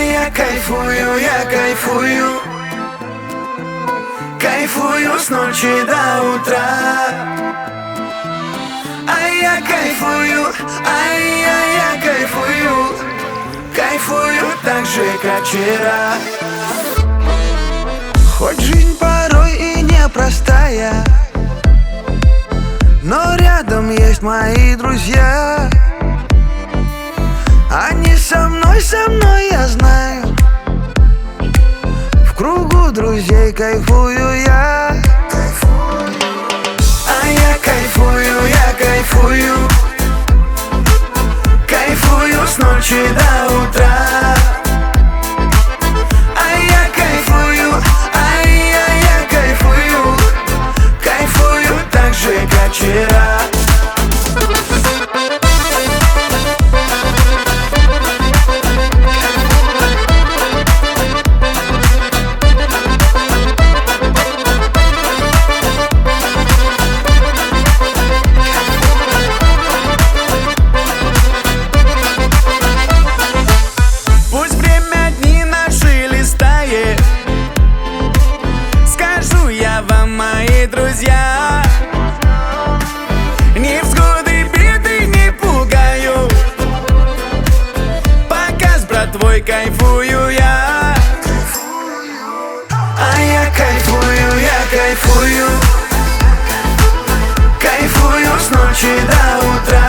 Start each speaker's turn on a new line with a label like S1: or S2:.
S1: я кайфую, я кайфую. Кайфую с ночи до утра. Я кайфую, я кайфую. Кайфую так же, как вчера. Хоть жизнь порой и непростая, но рядом есть мои друзья. Они со мной, я знаю. В кругу друзей кайфую я. Я кайфую, я кайфую. Кайфую с ночи до утра. Я кайфую, я кайфую. Кайфую так же, как вчера. Мои друзья, невзгоды, беды не пугаю. Пока с братвой кайфую я. Я кайфую, я кайфую. Кайфую с ночи до утра.